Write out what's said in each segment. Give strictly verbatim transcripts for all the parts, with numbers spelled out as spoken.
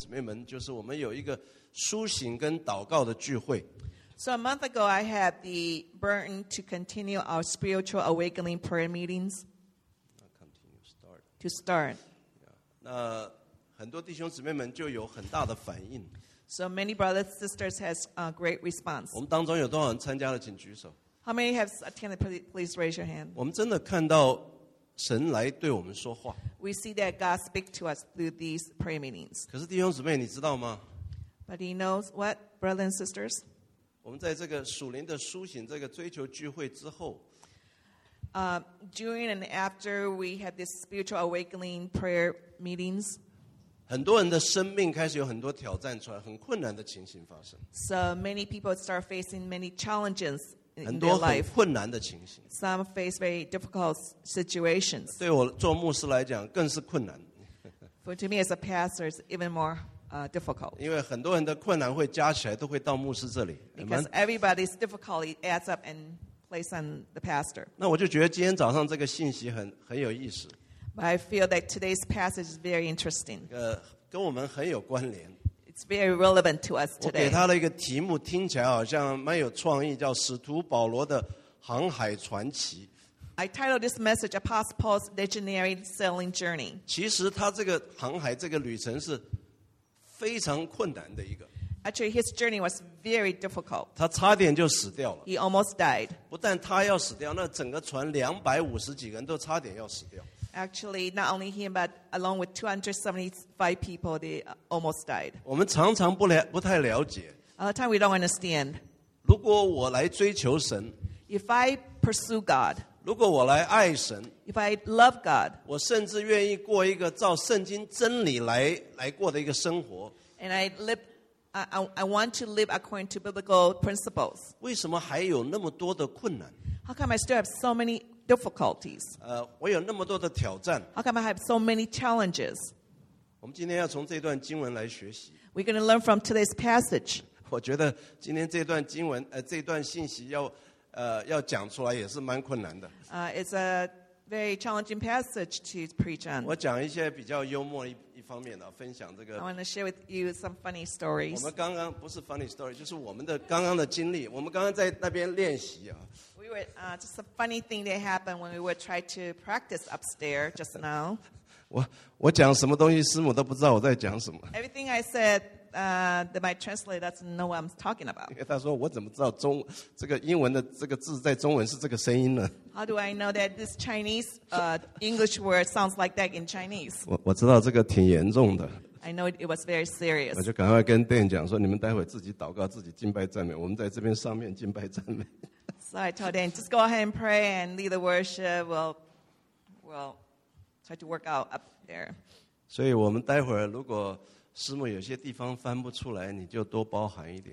姊妹们，就是我们有一个苏醒跟祷告的聚会。 So a month ago, I had the burden to continue our spiritual awakening prayer meetings. Continue, start. To start. 那很多弟兄姊妹们就有很大的反应。 So many brothers and sisters has a great response. 我们当中有多少人参加了？请举手。 How many have attended? Please raise your hand. 我们真的看到神来对我们说话。 We see that God speaks to us through these prayer meetings. 可是弟兄姊妹，你知道吗？ But He knows what, brothers and sisters? 我们在这个属灵的苏醒、这个追求聚会之后， Uh, during and after we had this spiritual awakening prayer meetings, 很多人的生命开始有很多挑战出来，很困难的情形发生， so many people start facing many challenges 很 in 多 their 很 life. 困难的情形。 Some face very difficult situations. 对我做牧师来讲，更是困难， For to me as a pastor, it's even more uh, difficult 因为很多人的困难会加起来，都会到牧师这里。 because everybody's difficulty adds up and plays on the pastor. 那我就觉得今天早上这个信息很很有意思， But I feel that today's passage is very interesting. 呃，跟我们很有关联。 It's very relevant to us 我给 today. 他的一个题目听起来好像蛮有创意，叫《使徒保罗的航海传奇》。 I titled this message Apostle Paul's Legendary Sailing Journey. 其实他这个航海这个旅程是非常困难的一个， Actually, his journey was very difficult. 他差点就死掉了。 He almost died. 不但他要死掉，那整个船两百五十几个人都差点要死掉。 Actually, not only him, but along with two hundred seventy-five people, they almost died. 我们常常不了不太了解， A lot of time we don't understand. 如果我来追求神， If I pursue God, 如果我来爱神， if I love God, 我甚至愿意过一个照圣经真理来来过的一个生活， and I live, I, I, I want to live according to biblical principles. 为什么还有那么多的困难？ How come I still have so many difficulties? 呃，我有那么多的挑战。 How come I have so many challenges? 我们今天要从这段经文来学习。 We're going to learn from today's passage. 我觉得今天这段经文，呃，这段信息要，呃，要讲出来也是蛮困难的。 Uh, it's a very challenging passage to preach on. 我讲一些比较幽默一一方面的，分享这 I 个。 want to share with you some funny 我 stories. 们刚刚不是 funny story， 就是我们的刚刚的经历。我们刚刚在那边练习啊， We were uh, just a funny thing that happened when we were trying to practice upstairs just now. 我我讲什么东西，师母都不知道我在讲什么， Everything I said, uh, that my translator doesn't know what I'm talking about. 因为他说我怎么知道中这个英文的这个字在中文是这个声音呢？ How do I know that this Chinese uh, English word sounds like that in Chinese? 我我知道这个挺严重的， I know it, it was very serious. 我就赶快跟店讲说，你们待会自己祷告，自己敬拜赞美，我们在这边上面敬拜赞美。 So I told them, just go ahead and pray and lead the worship. We'll, we'll try to work out up there. 所以我们待会儿如果师母有些地方翻不出来，你就多包涵一点。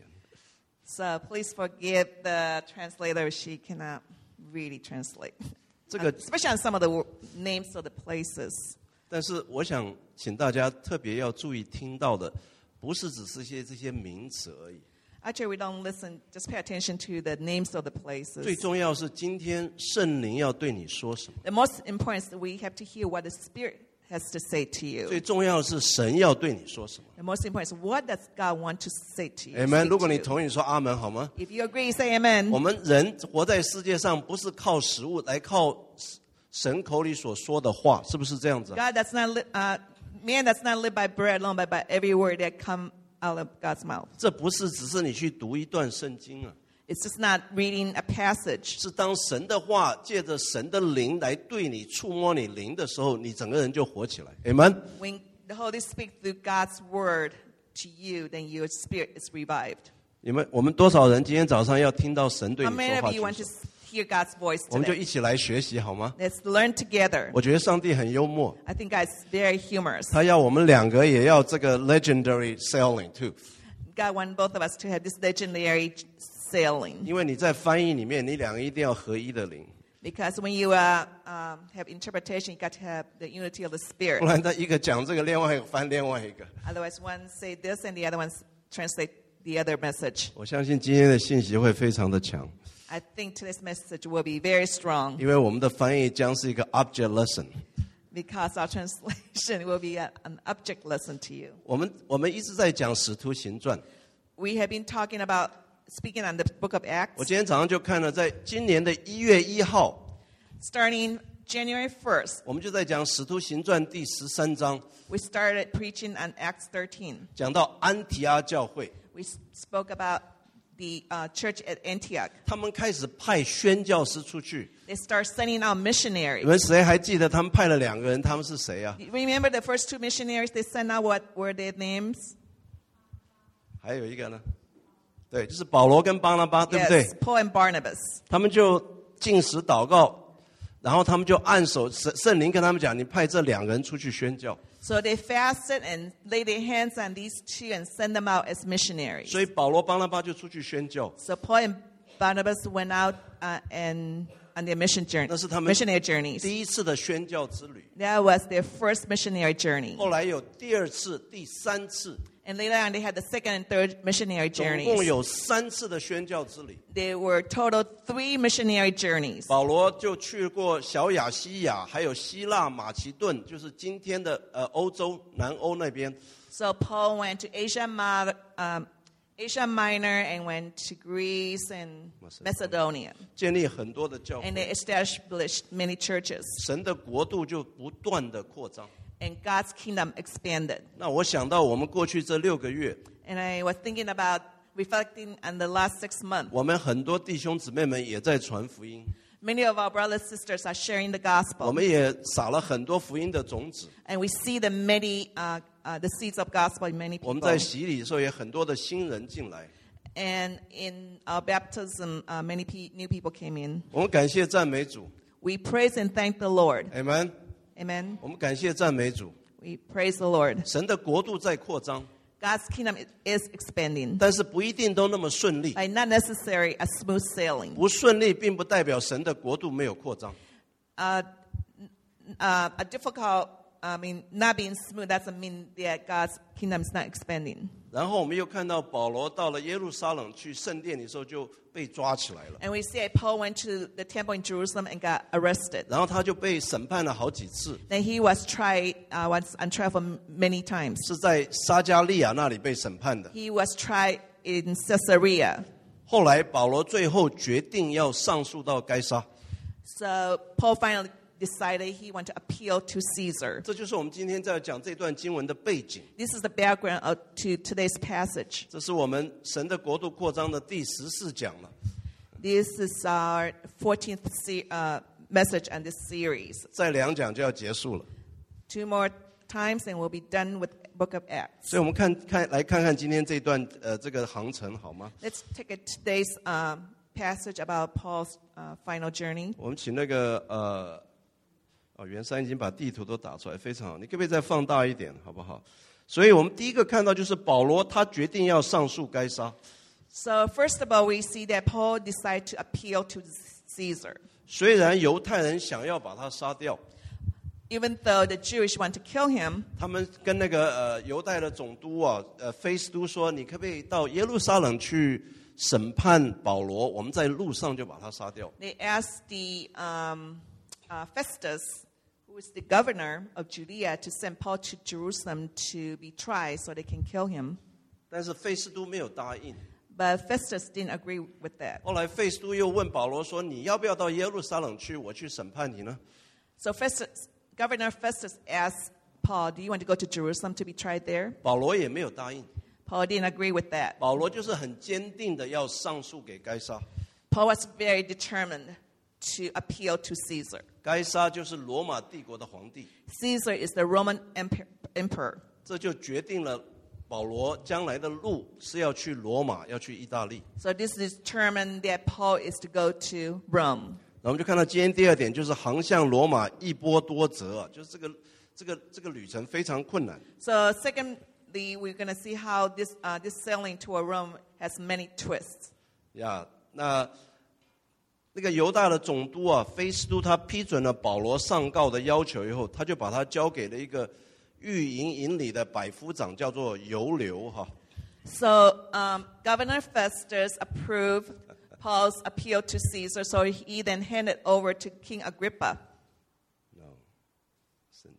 So please forgive the translator. She cannot really translate, 这个 especially on some of the wo- names of the places. 但是我想请大家特别要注意听到的，不是只是些这些名词而已。 Actually, we don't listen, just pay attention to the names of the 最 places. 重要是今天圣灵要对你说什么， The most important is that we have to hear what the Spirit has to say to 最 you. 重要的是神要对你说什么。 The most important is what does God want to say to you? Amen。 speak 如果 to 你 you. 同意说阿门好吗？ If you agree, say amen. 我们人活在世界上，不是靠食物，来靠神口里所说的话，是不是这样子？ God does not li- uh, man does not live by bread alone, but by every word that come out of God's mouth. 这不是只是你去读一段圣经啊， It's just not reading a passage. 是当神的话借着神的灵来对你触摸你灵的时候，你整个人就活起来。Amen。 When the Holy Spirit through God's word to you, then your spirit is revived. 你们我们多少人今天早上要听到神对 How 你 many 说话 of you want 举 to 手？ hear God's voice 我们就 today? 一起来学习好吗？ Let's learn together. 我觉得上帝很幽默， I think God's very humorous. 他要我们两个也要这个 legendary sailing too， God wants both of us to have this legendary sailing. 因为你在翻译里面，你两个一定要合一的灵， Because when you uh, um, have interpretation, you got to have the unity of the 不 Spirit. 然他一个讲这个，另外一个翻另外一个。 Otherwise, one say this and the other one translate the other message. 我相信今天的信息会非常的强， I think today's message will be very strong 因为我们的翻译将是一个 object lesson， because our translation will be a, an object lesson to you. 我们我们一直在讲使徒行传， We have been talking about speaking on the book of 我 Acts. 今天早上就看了，在今年的一月一号， Starting January first, 我们就在讲使徒行传第十三章， we started preaching on Acts thirteen. 讲到安提阿教会， We s- spoke about the uh, church at Antioch. 他们开始派宣教师出去。 They start sending out 你 missionaries. 们谁还记得他们派了两个人？他们是谁啊？ Remember the first two missionaries they sent out, what were their names? 还有一个呢？对，就是保罗跟巴拿巴，对不对？ Yes, Paul and Barnabas. 他们就禁食祷告，然后他们就按手圣圣灵跟他们讲：“你派这两个人出去宣教。 So they fasted and laid their hands on these two and sent them out as ” missionaries. 所以保罗、巴拿巴就出去宣教。 So Paul and Barnabas went out uh, and on their mission journey, 那是他们 missionary journeys. 第一次的宣教之旅， That was their first missionary journey. 后来有第二次、第三次， And later on, they had the second and third missionary 总共 journeys. 有三次的宣教之旅。 There were total three missionary journeys. 保罗就去过小亚细亚，还有希腊、马其顿，就是今天的呃欧洲、南欧那边。 So Paul went to Asia, Ma- um, Asia Minor and went to Greece and Macedonia. 建立很多的教 And 会， they established many churches. 神的国度就不断的扩张。 And God's kingdom expanded. 那我想到我们过去这六个月， And I was thinking about reflecting on the last six months. 我们很多弟兄姊妹们也在传福音， Many of our brothers and sisters are sharing the 我 gospel. 们也撒了很多福音的种子。 And we see the many, uh, uh, the seeds of gospel in many 我们 people. 在洗礼的时候，也很多的新人进来。 And in our baptism, uh, many pe- new people came in. 我们感谢赞美主 We praise and thank the Lord. ，Amen。 Amen. 我们感谢赞美主， We praise the Lord. 神的国度在扩张， God's kingdom is expanding. 但是不一定都那么顺利。 Like not necessary a smooth sailing. 不顺利并不代表神的国度没有扩张。 Uh, uh, a difficult, I mean, not being smooth doesn't mean that God's kingdom is not expanding. 然后我们又看到保罗到了耶路撒冷去圣殿的时候就被抓起来了， And we see that Paul went to the temple in Jerusalem and got arrested. 然后他就被审判了好几次， Then he was tried, uh, was on trial for m- many times. 是在撒加利亚那里被审判的。 He was tried in Caesarea. 后来保罗最后决定要上诉到该撒， So Paul finally decided he wanted to appeal to Caesar. 这就是我们今天在讲这段经文的背景。 This is the background of, to today's passage. 这是我们神的国度扩张的第十四讲了。 This is our fourteenth se- uh, message on this series. 再两讲就要结束了， Two more times and we'll be done with Book of Acts. 所以我们看看来看看今天这段呃这个航程好吗？ Let's take a, today's um, passage about Paul's uh, final journey. 我们请那个呃，哦，袁山已经把地图都打出来，非常好。你可不可以再放大一点，好不好？所以我们第一个看到就是保罗他决定要上诉该撒。 So first of all, we see that Paul decided to appeal to Caesar. 虽然犹太人想要把他杀掉， Even though the Jewish want to kill him, 他们跟那个呃犹太的总督啊，呃菲斯都说，你可不可以到耶路撒冷去审判保罗？我们在路上就把他杀掉。 they asked the um, uh, Festus, who is the governor of Judea, to send Paul to Jerusalem to be tried so they can kill him. 但是菲斯都没有答应。 But Festus didn't agree with that. 后来费斯都又问保罗说：“你要不要到耶路撒冷去？我去审判你呢 So Festus, Governor Festus asked Paul, do you want to go to Jerusalem to be tried there?？” 保罗也没有答应。 Paul didn't agree with that. 保罗就是很坚定的要上诉给该撒。 Paul was very determined to appeal to Caesar. 该撒就是罗马帝国的皇帝， Caesar is the Roman emper- emperor. 这就决定了保罗将来的路是要去罗马，要去意大利。 So this determined that Paul is to go to Rome. 然后我们就看到今天第二点就是航向罗马一波多折啊，就是这个这个这个旅程非常困难。 So secondly, we're going to see how this uh, this sailing toward Rome has many twists. 呀，那那个犹大的总督啊，菲斯都他批准了保罗上告的要求以后，他就把他交给了一个御营营里的百夫长，叫做尤留哈。 So um, Governor Festus approved Paul's appeal to Caesar, so he then handed over to King Agrippa. No，是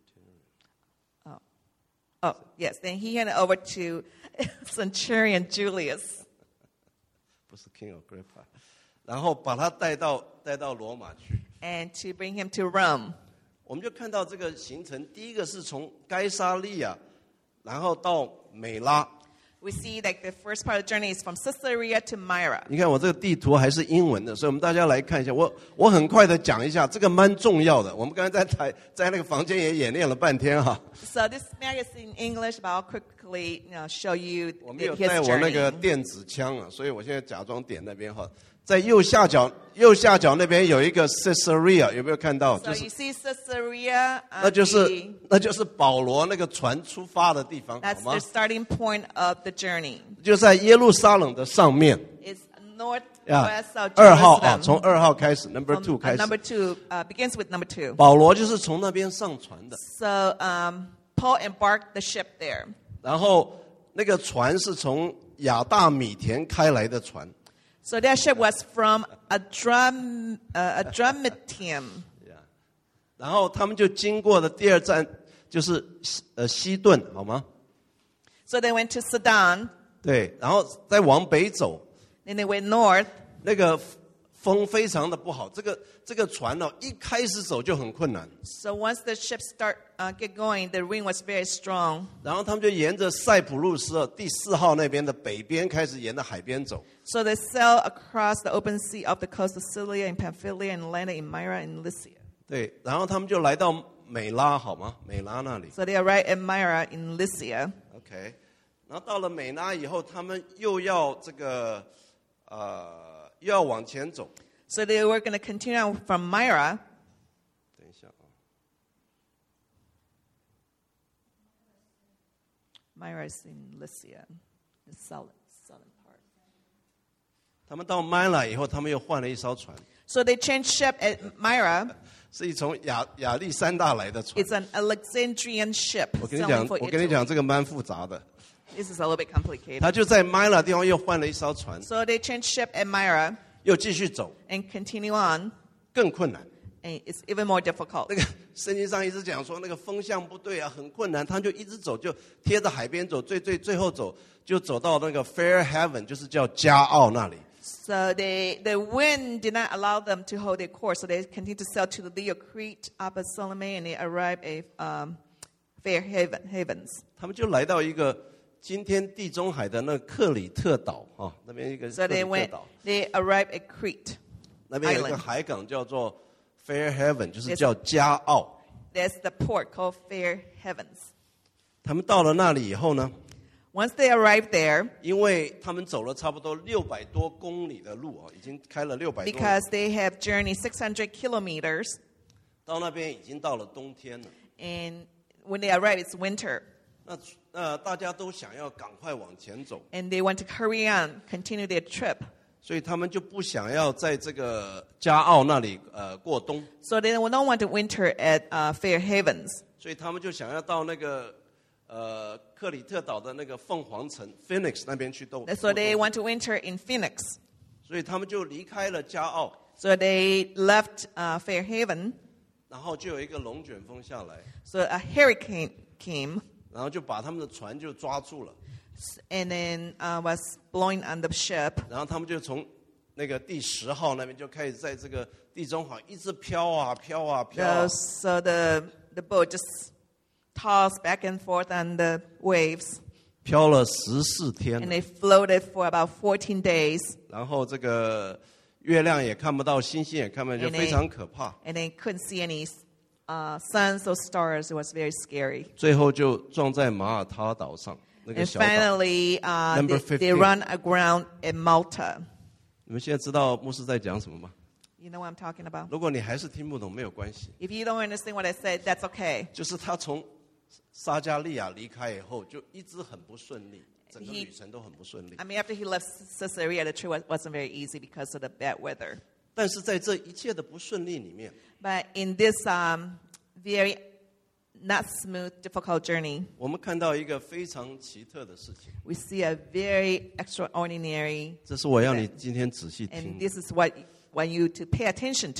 Oh, yes. Then he handed over to Centurion Julius. 不是 King Agrippa， 然后把他带到带到罗马去。 And to bring him to Rome. 我们就看到这个行程，第一个是从该撒利亚，然后到美拉。 We see that the first part of the journey is from Caesarea to Myra. 你看我这个地图还是英文的，所以我们大家来看一下。我我很快的讲一下，这个蛮重要的。我们刚才在台在那个房间也演练了半天哈。 So this map is in English, but I'll quickly, you know, show you 我没有 his 带我那个 journey. 电子枪啊，所以我现在假装点那边哈。在右下角右下角那边有一个 Caesarea， 有没有看到？ So 就是 you see Caesarea, 那 uh, 就是 the, 那就是保罗那个船出发的地方，好 that's 吗 the？ starting point of the journey. 就在耶路撒冷的上面。 It's 呀 northwest of 二号啊， Jerusalem. 从二号开始 ，Number From, two uh, 开始。 number two uh, begins with number two. 保罗就是从那边上船的， So um, Paul embarked the ship there. 然后那个船是从亚大米田开来的船。 So that ship was from Adram, uh, Adramyttium. 然后他们就经过的第二站就是呃西顿，好吗？ So they went to Sidon. 对，然后再往北走， Then they went north. 那个风非常的不好，这个这个船呢、哦、一开始走就很困难。 So once the ship start uh, get going, the wind was very strong. 然后他们就沿着塞浦路斯哦第四号那边的北边开始沿着海边走。 So they sailed across the open sea off the coast of Scythia and Pamphylia and landed in Myra and Lycia. 对，然后他们就来到美拉，好吗？美拉那里。 So they arrived at Myra in Lycia. OK， 然后到了美拉以后，他们又要这个呃又要往前走。 So they were going to continue on from Myra. 等一下啊， Myra is in Lycia, the southern, southern part. 他们到麦拉以后，他们又换了一艘船， So they changed ship at Myra. 是从亚亚历山大来的船。 It's an Alexandrian ship 我跟你 sailing 讲， for 我跟你 Italy. 讲，这个蛮复杂的。 This is a little bit complicated. 他就在麦拉地方又换了一艘船， So they changed ship at Myra 又继续走， and continue on, 更困难。 and it's even more difficult. 那个圣经上一直讲说那个风向不对啊，很困难，他就一直走，就贴着海边走，最最最后走就走到那个 Fair Haven， 就是叫加奥那里。 So they, the wind did not allow them to hold their course, so they continued to sail to the Leo Crete, Upper Salome, and they arrived at um, Fair Haven, Havens. 他们就来到一个今天地中海的那个克里特岛啊，那边一个 So 克里 they 特 went, 岛， they arrived at Crete. 那边有一个 Island. 海港叫做 Fair Haven， 就是 Yes. 叫加奥。 There's the port called Fair Havens. 他们到了那里以后呢， Once they arrived there, 因为他们走了差不多六百多公里的路啊，已经开了六百多里， because they have journeyed six hundred kilometers, 到那边已经到了冬天了。 and when they arrive, it's winter. 那呃，大家都想要赶快往前走， And they want to hurry on, continue their trip. 所以他们就不想要在这个加奥那里呃过冬， So they don't want to winter at uh, Fair Havens. 所以他们就想要到那个呃克里特岛的那个凤凰城 Phoenix 那边去斗。 So they 过冬 want to winter in Phoenix. 所以他们就离开了加奥， So they left uh, Fair Haven. 然后就有一个龙卷风下来， So a hurricane came 然后就把他们的船就抓住了， and then uh, was blowing on the ship. 然后他们就从那个第十号那边就开始在这个地中海一直飘啊飘啊飘啊 So, so the, the boat just tossed back and forth on the waves. 飘了十四天 And，they floated for about fourteen days. 然后这个月亮也看不到，星星也看不到，就 And 非常可怕。 And they couldn't see any uh, suns or stars. It was very scary. 最后就撞在马耳他岛上那个 And 小岛。 finally, uh, Number they, they fifteen. run aground at Malta. 你们现在知道牧师在讲什么吗？ You know what I'm talking about? 如果你还是听不懂，没有关系， If you don't understand what I said, that's okay. 就是他从撒加利亚离开以后，就一直很不顺利，整个 He- 旅程都很不顺利 I。mean, after he left Caesarea, the trip wa- wasn't very easy because of the bad weather. 但是在这一切的不顺利里面， But in this um, very not smooth, difficult journey, 我们看到一个非常奇特的事情， we see a very extraordinary, 这是我要你今天仔细 and 听。 this is what I want you to pay attention to.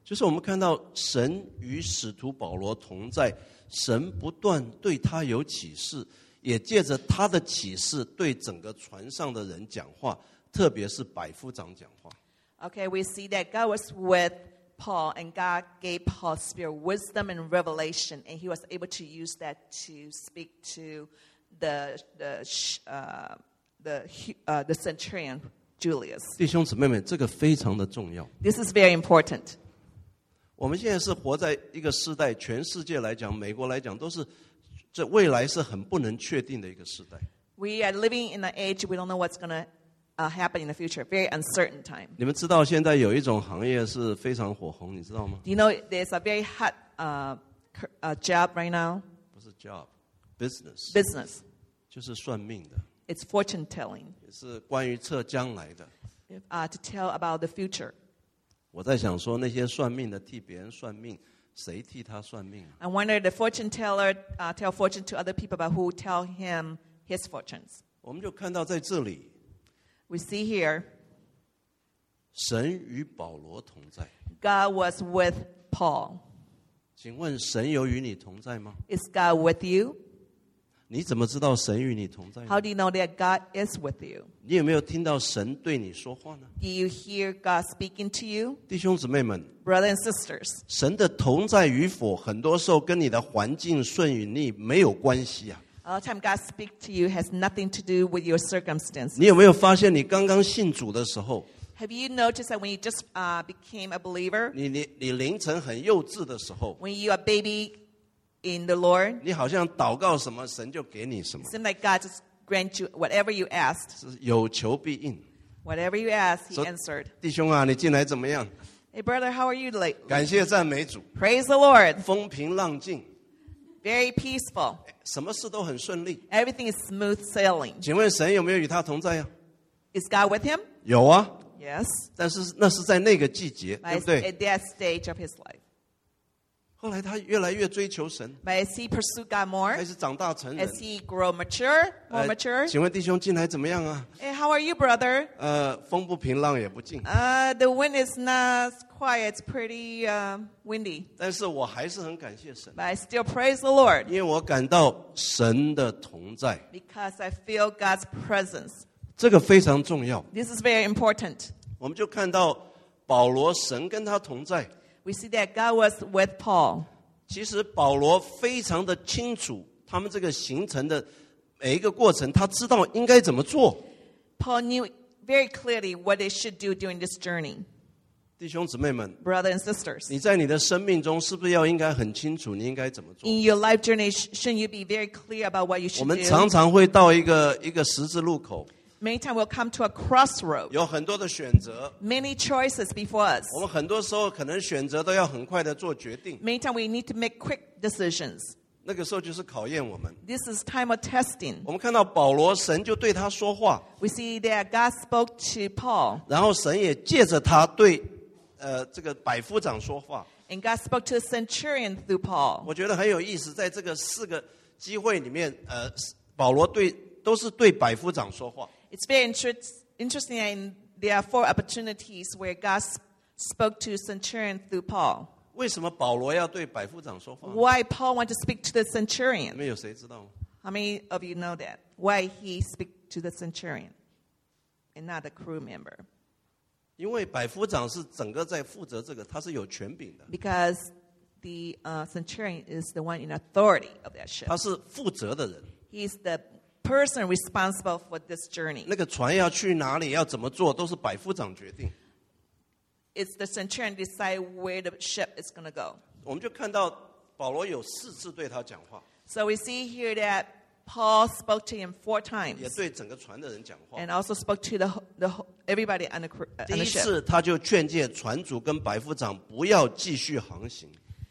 就是我们看到神与使徒保罗同在，神不断对他有启示，也借着他的启示对整个船上的人讲话，特别是百夫长讲话。 Okay, we see that God was with Paul, and God gave Paul spirit wisdom and revelation, and he was able to use that to speak to the the uh, the uh, the centurion Julius. 弟兄姊妹们，这个非常的重要。 This is very important. 我们现在是活在一个时代，全世界来讲，美国来讲，都是这未来是很不能确定的一个时代。 We are living in an age we don't know what's going to uh, happen in the future. Very uncertain time. 你们知道现在有一种行业是非常火红，你知道吗？ Do you know there's a very hot uh, uh, job right now? 不是 job, business, Business. 就是算命的， It's fortune telling. 也是关于测将来的。 Uh, to tell about the future. 我在想说，那些算命的替别人算命，谁替他算命啊？ I wonder the fortune teller uh, tell fortune to other people, but who tell him his fortunes? 我们就看到在这里， We see here 神与保罗同在。 God was with Paul. 请问神有与你同在吗？ Is God with you? 你怎么知道神与你同在呢？ How do you know that God is with you? 你有没有听到神对你说话呢？ Do you hear God speaking to you? 弟兄姊妹们， Brothers and sisters, 神的同在与否，很多时候跟你的环境顺与逆没有关系啊。 a lot of time God speaks to you has nothing to do with your circumstances. 你有没有发现，你刚刚信主的时候， Have you noticed that when you just uh, became a believer, 你你你凌晨很幼稚的时候， when you are a baby in the Lord, 你好像祷告什么，神就给你什么 it，seems like God just grant you whatever you asked. 是有求必应。 Whatever you asked, He So- answered. 弟兄啊，你进来怎么样？ Hey, brother, how are you lately? 感谢赞美主， Praise the Lord. 风平浪静， Very peaceful. 什么事都很顺利。 Everything is smooth sailing. 请问神有没有与他同在呀、 Is God with him? 有啊， Yes. 但是那是在那个季节，对 But 不对？ at that stage of his life. 后来他越来越追求神， But as he pursued God more, 开始长大成人 as。he grow mature, more 呃 mature. 请问弟兄进来怎么样啊？ Hey, how are you, brother? 呃，风不平浪也不静， Uh, the wind is not quiet. It's pretty uh, windy. 但是我还是很感谢神， But I still praise the Lord 因为我感到神的同在， because I feel God's presence. 这个非常重要。 This is very important. 我们就看到保罗，神跟他同在。 We see that God was with Paul. 其实保罗非常的清楚他们这个行程的每一个过程，他知道应该怎么做。 Paul knew very clearly what they should do during this journey. 弟兄姊妹们， Brothers and sisters, 你在你的生命中是不是要应该很清楚你应该怎么做？ in your life journey, sh- shouldn't you be very clear about what you 我 should 们常 do? 常会到一个一个十字路口， Many times we'll come to a crossroad. 有很多的选择， Many choices before us. 我们很多时候可能选择都要很快的做决定， Many times we need to make quick decisions. 那个时候就是考验我们。 This is time of testing. 我们看到保罗，神就对他说话， We see that God spoke to Paul, 然后神也借着他对呃这个百夫长说话。 and God spoke to the centurion through Paul. 我觉得很有意思，在这个四个机会里面，呃，保罗对都是对百夫长说话。 It's very interest, interesting, and there are four opportunities where God s- spoke to centurion through Paul. 为什么保罗要对百夫长说话？ Why Paul wanted to speak to the 你 centurion? 们有谁知道吗？ How many of you know that? Why he speak to the centurion and not the crew member? 因为百夫长是整个在负责这个，他是有权柄的， Because the uh, centurion is the one in authority of that ship. 他是负责的人。 He's the person responsible for this journey. 那个船要去哪里，要怎么做，都是百夫长决定。 It's the centurion decide where the ship is going to go. 我们就看到保罗有四次对他讲话， So we see here that Paul spoke to him four 也 times 对整个船的人讲话。 and also spoke to the, wh- the wh- everybody on the, cr- uh, 第 on the 一 ship. 次他就劝诫船主跟百夫长不要继续航行。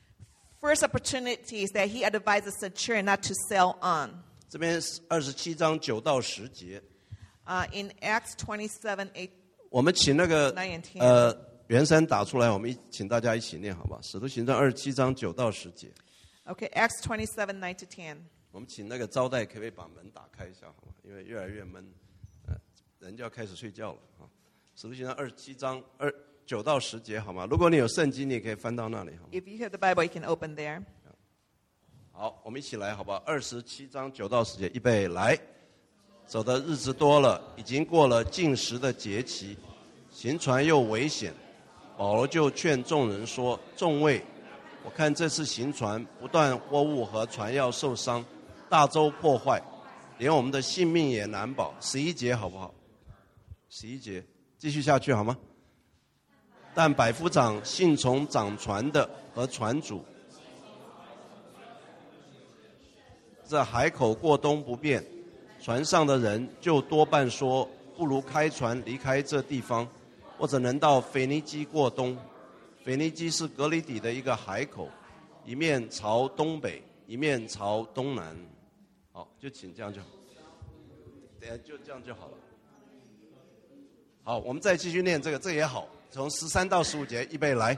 First opportunity is that he advised the centurion not to sail on. 这边二十七章九到十节， Uh, in Acts twenty-seven, eight, 我们请那个 nine and ten. 呃袁山打出来，我们一请大家一起念，好吧？使徒行传二十七章九到十节， Okay, Acts twenty-seven, nine to ten. 我们请那个招待可不可以把门打开一下，好吗？因为越来越闷，呃，人就要开始睡觉了啊。使徒行传二十七章二九到十节好吗？如果你有圣经，你也可以翻到那里好吗？ If you have the Bible, you can open there. 好，我们一起来好不好？二十七章九到十节，预备来。走的日子多了，已经过了禁食的节期，行船又危险。保罗就劝众人说：“众位，我看这次行船不但货物和船要受伤，大舟破坏，连我们的性命也难保。”十一节好不好？十一节继续下去好吗？但百夫长信从掌船的和船主，这海口过冬不便，船上的人就多半说，不如开船离开这地方，或者能到腓尼基过冬。腓尼基是革哩底的一个海口，一面朝东北，一面朝东南。好，就请这样就好，等下就这样就好了。好，我们再继续念这个，这也好。从十三到十五节，预备来，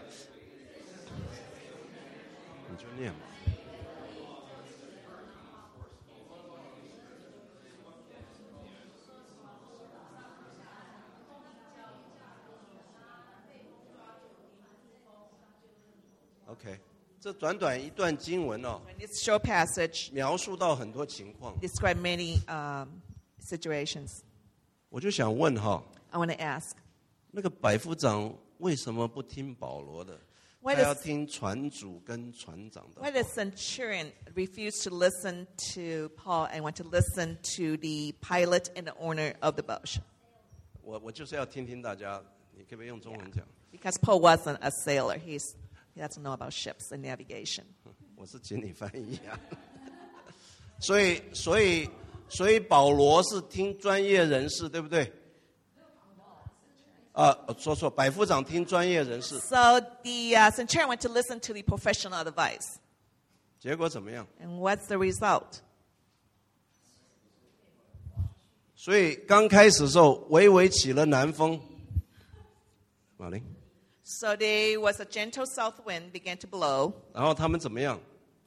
你就念吧。OK， 这短短一段经文哦， In this short passage, 描述到很多情况， describe many um, situations. 我就想问哈， I want to ask, 那个百夫长为什么不听保罗的？ Why 他 does- 要听船主跟船长的 why does centurion refuse to listen to Paul and want to listen to the pilot and the owner of the boat? 我我就是要听听大家，你可不可以用中文讲？ Because Paul wasn't a sailor. He's, he doesn't know about ships and navigation. 我是请你翻译啊。所以，所以，所以保罗是听专业人士，对不对？啊，说错，百夫长听专业人士， So the uh, centurion went to listen to the professional advice. 结果怎么样？ And what's the result? 所以刚开始的时候，微微起了南风。马林， So there was a gentle south wind began to blow. 然后他们怎么样？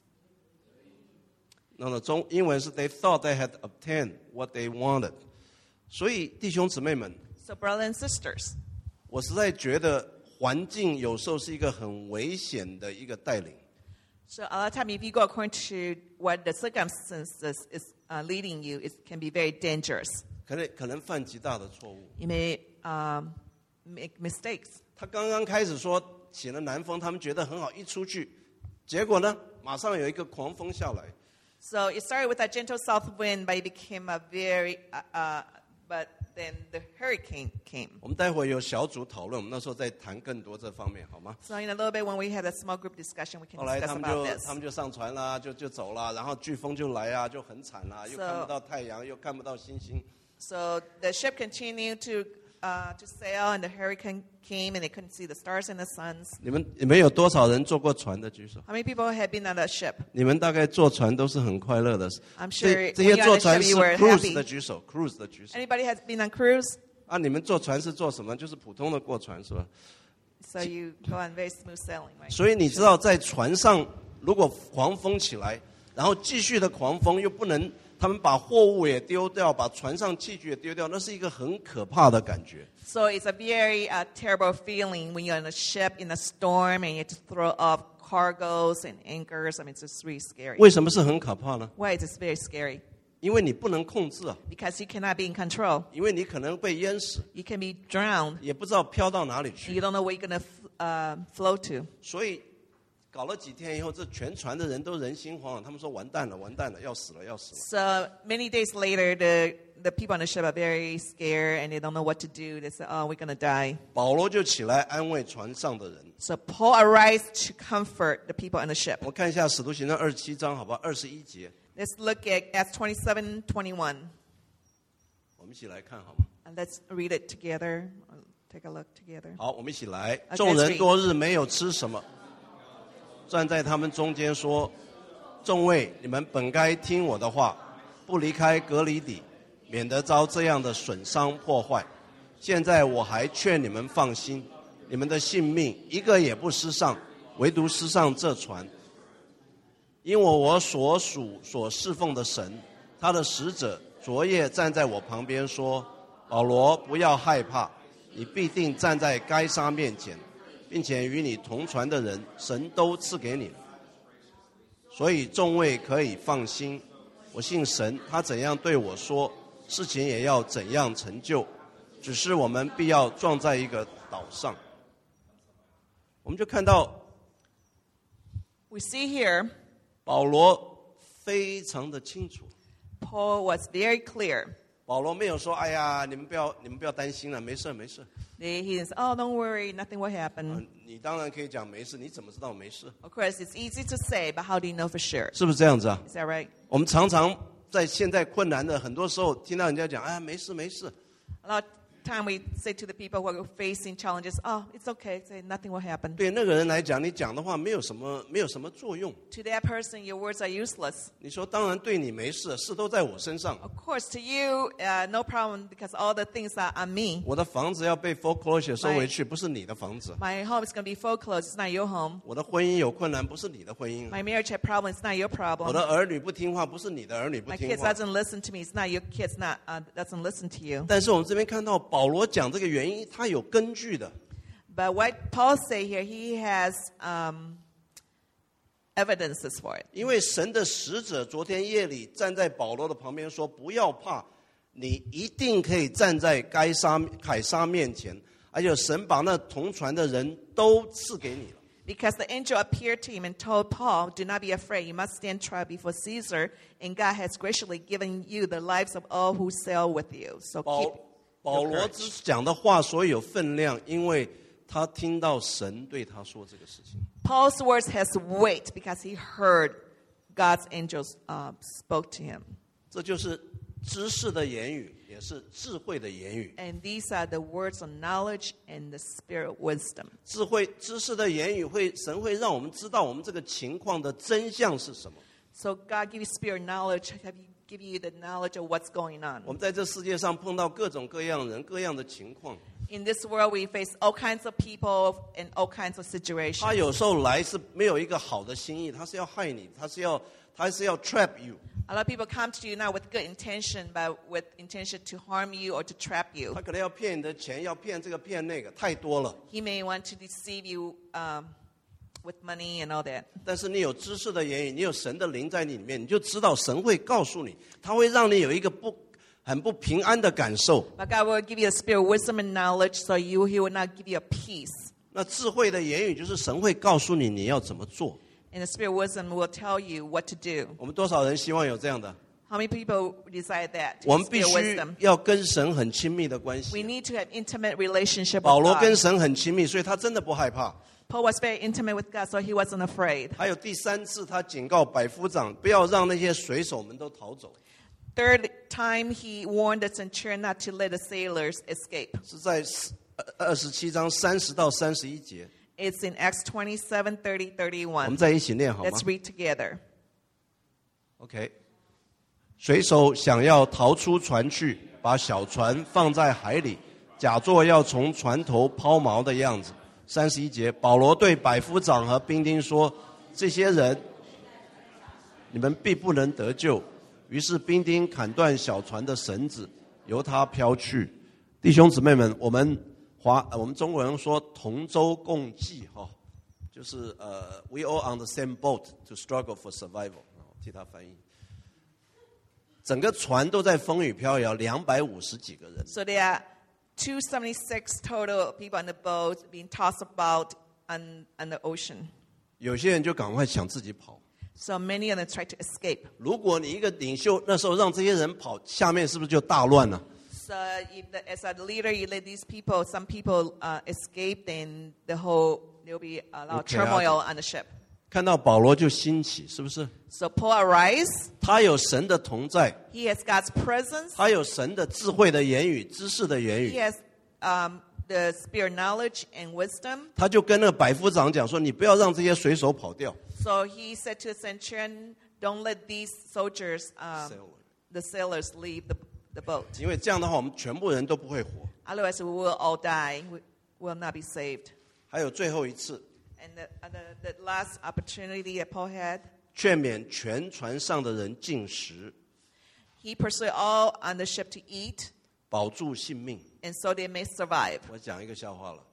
那么中英文是 They thought they had obtained what they wanted。所以弟兄姊妹们， So brothers and sisters, 我实在觉得环境有时候是一个很危险的一个带领。 so a lot of time if you go according to what the circumstances is uh, leading you, it can be very dangerous. 可能可能犯极大的错误。 You may um, make mistakes. 他刚刚开始说起了南风，他们觉得很好，一出去，结果呢，马上有一个狂风下来。 So it started with a gentle south wind, but it became a very, uh, uh, but then the hurricane came. 我们待会有小组讨论，我们那时候再谈更多这方面，好吗？ So in a little bit when we had a small group discussion, we can 后来 discuss 他们 about 就 this. 他们就上船啦，就就走啦，然后飓风就来啊，就很惨啦，又 So- 看不到太阳，又看不到星星。 So the ship continued to uh, to sail, and the hurricane came, and they couldn't see the stars and the suns. 你们你们有多少人坐过船的？举手。 How many people have been on a ship? 你们大概坐船都是很快乐的。 I'm 这 sure 这 when 些 you're 坐 on the 船 ship, 是 you were cruise happy. 的举手 ，cruise 的举手。 Anybody has been on cruise? 啊，你们坐船是坐什么？就是普通的过船是吧？ So you go on very smooth sailing, right? 所以你知道，在船上如果狂风起来，然后继续的狂风又不能，他们把货物也丢掉，把船上器具也丢掉，那是一个很可怕的感觉。 So it's a very uh, terrible feeling when you're on a ship in a storm and you have to throw off cargoes and anchors. I mean, it's just really scary. 为什么是很可怕呢？ Why is this very scary? 因为你不能控制啊， Because you cannot be in control. 因为你可能被淹死， You can be drowned. 也不知道飘到哪里去。 You don't know where you're going to uh, flow to. 所以搞了几天以后，这全船的人都人心惶惶，他们说完蛋了，完蛋了，要死了，要死了。 So many days later, the, the people on the ship are very scared and they don't know what to do. They say, oh, we're going to die. 保罗就起来安慰船上的人。 So Paul arrives to comfort the people on the ship. 我们看一下《使徒行传》二十七章，好不好？二十一节， Let's look at Acts twenty-seven, twenty-one. 我们一起来看好吗？ And let's read it together. Take a look together. 好，我们一起来。 Okay, 众人 let's read. 多日没有吃什么，站在他们中间说：“众位，你们本该听我的话，不离开革哩底，免得遭这样的损伤破坏。现在我还劝你们放心，你们的性命一个也不失丧，唯独失丧这船。因为我所属所侍奉的神，他的使者昨夜站在我旁边说：保罗，不要害怕， 你必定站在该杀面前，并且与你同船的人，神都赐给你了。所以众位可以放心，我信神，他怎样对我说，事情也要怎样成就。只是我们必要撞在一个岛上。我们就看到 We see here 保罗非常的清楚。 Paul was very clear. 保罗没有说：“哎呀，你们不要，你们不要担心了，没事没事。” He didn't say, oh, don't worry, nothing will happen. 嗯，你当然可以讲没事，你怎么知道没事？ Of course, it's easy to say, but how do you know for sure? 是不是这样子啊？ Is that right? 我们常常在现在困难的很多时候，听到人家讲：“哎，没事没事。” A lot of time we say to the people who are facing challenges, oh, it's okay, say nothing will happen. 对那个人来讲，你讲的话没有什么没有什么作用。 To that person, your words are useless. 你说当然对你没事，事都在我身上。 Of course, to you, uh, no problem because all the things are on me. 我的房子要被 foreclosure 收回去，不是你的房子。 My home is going to be foreclosed. It's not your home. 我的婚姻有困难，不是你的婚姻。 My marriage had problems. It's not your 我 problem. 的儿女不听话，不是你的儿女不 My 听 kids 话。 doesn't listen to me. It's not your kids not uh, doesn't listen to you. 但是我们这边看到保罗讲这个原因，他有根据的。 But what Paul say here, he has um, evidences for it. 因为神的使者昨天夜里站在保罗的旁边说：“不要怕，你一定可以站在该杀凯撒面前，而且神把那同船的人都赐给你了。” Because the angel appeared to him and told Paul, do not be afraid. You must stand trial before Caesar, and God has graciously given you the lives of all who sail with you. So 保 keep 保 your 罗 courage. 之讲的话所以有分量，因为他听到神对他说这个事情。 Paul's words has weight because he heard God's angels uh, spoke to him. 这就是知识的言语，也是智慧的言语。 And these are the words of knowledge and the spirit wisdom. 智慧知识的言语会，神会让我们知道我们这个情况的真相是什么。 So God give you spirit knowledge, have you, give you the knowledge of what's going 我 on. 们在这世界上碰到各种各样人、各样的情况， In this world, we face all kinds of people and all kinds of 他 situations. 有时候来是没有一个好的心意，他是要害你，他是要他是要 trap you， A lot of people come to you not with good intention, but with intention to harm you or to trap you. 他可能要骗你的钱，要骗这个骗那个，太多了。 He may want to deceive you um, with money and all that. 但是你有知识的言语，你有神的灵在你里面，你就知道神会告诉你，他会让你有一个不很不平安的感受。 But God will give you the spirit of wisdom and knowledge, so you He will not give you a peace. 那智慧的言语就是神会告诉你你要怎么做。 And the spirit of wisdom will tell you what to do. 我们多少人希望有这样的？ How many people desire that? 我们必 Spirit 须 wisdom. 要跟神很亲密的关 We 系。 need to have intimate relationship 保 with 罗跟 God. 神很亲密，所以他真的不害怕。 Paul was very intimate with God, so he wasn't afraid. 还有第三次，他警告百夫长不要让那些水手们都逃走， Third time, he warned the centurion not to let the sailors escape. 是在二十七章三十到三十一节。 It's in Acts twenty-seven, thirty, 我 thirty-one. 们在一起念好吗 Let's read together. ？OK。水手想要逃出船去，把小船放在海里，假作要从船头抛锚的样子。三十一节，保罗对百夫长和兵丁说：“这些人，你们必不能得救。”于是兵丁砍断小船的绳子，由它飘去。弟兄姊妹们，我们华我们中国人说同舟共济哈，就是呃，we all on the same boat to struggle for survival。替他翻译。整个船都在风雨飘摇，两百五十几个人。 So there are two hundred seventy-six total people on the boat being tossed about on, on the ocean. 有些人就赶快想自己跑。 So many of them try to escape. 如果你一个领袖那时候让这些人跑，下面是不是就大乱了？ So if the, as a leader, you let these people, some people uh, escape, then the whole, there will be a lot of Okay, turmoil okay. on the ship. 看到保罗就兴起，是不是？ So Paul arrives. 他有神的同在， He has God's presence. 他有神的智慧的言语、知识的言 He 语。 has um, the spirit knowledge and wisdom. 他就跟那个百夫长讲说：“你不要让这些水手跑掉。 So he said to the centurion, don't let these soldiers, um, the sailors, leave the, the boat. 因为这样的话，我们全部人都不会活。 Otherwise, we will all die. We will not be saved. ” 还有最后一次， And the, uh, the, the last opportunity that Paul had, 劝勉全船上的人禁食。 he persuaded all on the ship to eat. 保住性命。 and so they may survive. 我讲一个笑话了。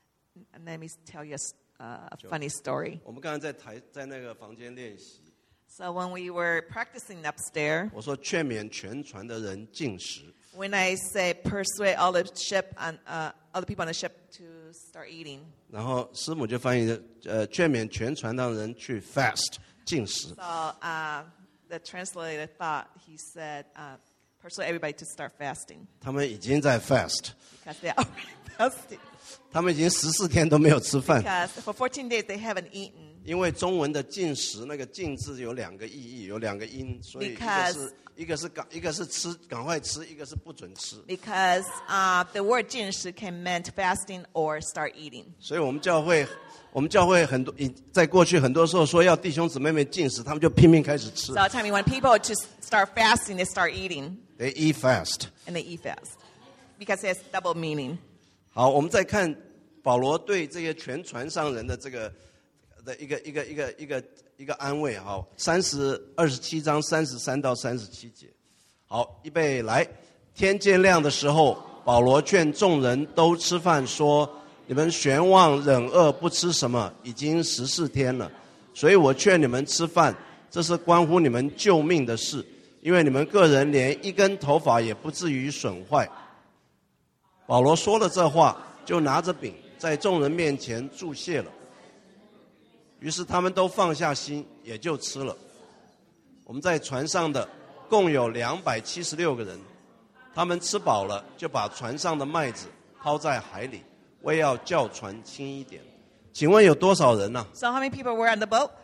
And let me tell you a, s- uh, a funny story. 我们刚才在台在那个房间练习， So when we were practicing upstairs, 我说劝勉全船的人禁食。 when I say persuade all the ship and uh, other people on the ship to start eating, 然后师母就翻译的，呃，劝勉全船的人去 fast 禁食。 so uh, the translator thought he said, uh, persuade everybody to start fasting 他们已经在 fast， because they are already fasting. 他们已经十四天都没有吃饭。 Because for fourteen days they haven't eaten. 因为中文的禁食那个禁字有两个意义，有两个音，所以一个 Because- 是一个是赶一个是吃赶快吃，一个是不准吃。 Because uh, the word 禁食 can meant fasting or start eating. 所以我们教会，我们教会很多，在过去很多时候说要弟兄姊妹们禁食，他们就拼命开始吃 So I tell me when people just start fasting, they start eating ，they eat fast。 and they eat fast. Because it has double meaning. 好，我们再看保罗对这些全船上人的这个的一个一个一个一个一个安慰。好，三十二十七章三十三到三十七节。好，预备来。天渐亮的时候，保罗劝众人都吃饭，说：你们悬望忍饿，不吃什么，已经十四天了。所以我劝你们吃饭，这是关乎你们救命的事，因为你们个人连一根头发也不至于损坏。保罗说了这话，就拿着饼在众人面前祝谢了。于是他们都放下心，也就吃了。我们在船上的共有两百七十六个人，他们吃饱了，就把船上的麦子抛在海里，为要叫船轻一点。请问有多少人呢、 So how many people were on the boat?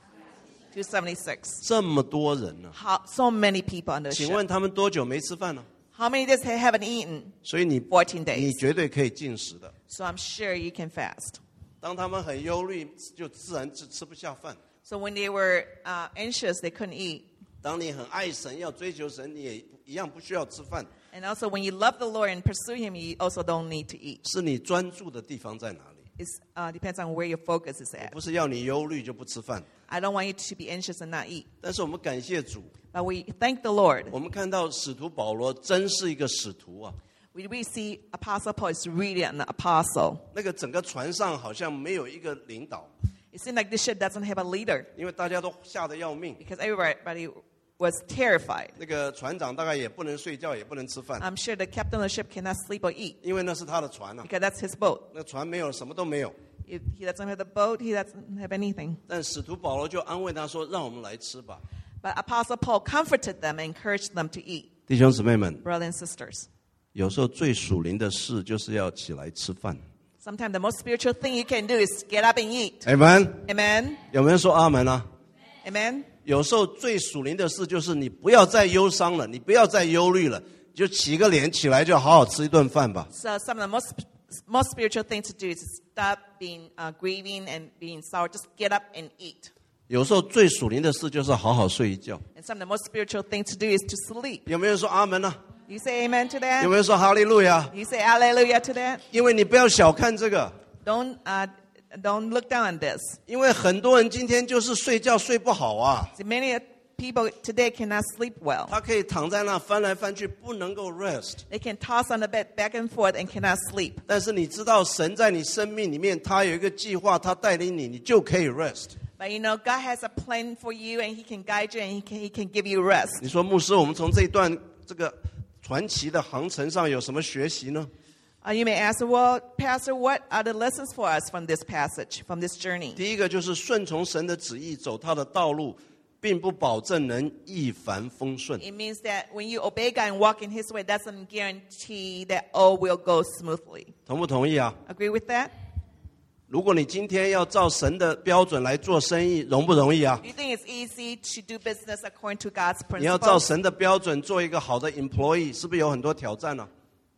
two seventy-six. 这么多人呢、 How, so many people on the 请 ship. 问他们多久没吃饭呢？ How many days they haven't eaten? 所以你 fourteen days. 你绝对可以进食的。 So I'm sure you can fast. 当他们很忧虑，就自然吃吃不下饭。 So when they were uh, anxious, they couldn't eat. 当你很爱神，要追求神，你也一样不需要吃饭。 And also when you love the Lord and pursue Him, you also don't need to eat. 是你专注的地方在哪里？ It uh, depends on where your focus is 我 at. 不是要你忧虑就不吃饭， I don't want you to be anxious and not eat. 但是我们感谢主， But we thank the Lord. 我们看到使徒保罗真是一个使徒啊！ We really see Apostle Paul is really an apostle. 那个整个船上好像没有一个领导， It seemed like this ship doesn't have a leader 因为大家都吓得要命。 because everybody was terrified. 那个船长大概也不能睡觉，也不能吃饭， I'm sure the captain of the ship cannot sleep or eat 因为那是他的船啊。 because that's his boat. 那船没有，什么都没有。 If he doesn't have the boat, he doesn't have anything. 但使徒保罗就安慰他说：“让我们来吃吧。 But Apostle Paul comforted them and encouraged them to eat. ” 弟兄姊妹们， Brothers and sisters, 有时候最属灵的事就是要起来吃饭。 sometimes the most spiritual thing you can do is get up and eat. Amen。 Amen? 有没有人说阿门啊？ Amen? 有时候最属灵的事就是你不要再忧伤了，你不要再忧虑了，就起个脸起来，就好好吃一顿饭吧。 So some of the most most spiritual thing to do is stop being uh, grieving and being sour. Just get up and eat. 有时候最属灵的事就是好好睡一觉。 And some of the most spiritual thing to do is to sleep. 有没有人说阿门啊？ You say amen to 有 that? 没有人说哈利路亚？ You say hallelujah to that? 因为你不要小看这个， Don't uh, don't look down on this. 因为很多人今天就是睡觉睡不好啊， See, many people today cannot sleep well. 他可以躺在那翻来翻去，不能够 rest。 They can toss on the bed back and forth and cannot sleep. 但是你知道，神在你生命里面，他有一个计划，他带领你，你就可以 rest。 But you know, God has a plan for you, and He can guide you, and He can He can give you rest. 你说牧师，我们从这一段这个传奇的航程上有什么学习呢？ Uh, you may ask, well, Pastor, what are the lessons for us from this passage, from this journey? 第一个就是顺从神的旨意，走他的道路，并不保证能一帆风顺。 It means that when you obey God and walk in His way, that doesn't guarantee that all will go smoothly. 同不同意啊？ Agree with that? 如果你今天要照神的标准来做生意，容不容易啊？ Do you think it's easy to do business according to God's 你要照 principles? 神的标准做一个好的 employee， 是不是有很多挑战呢、啊？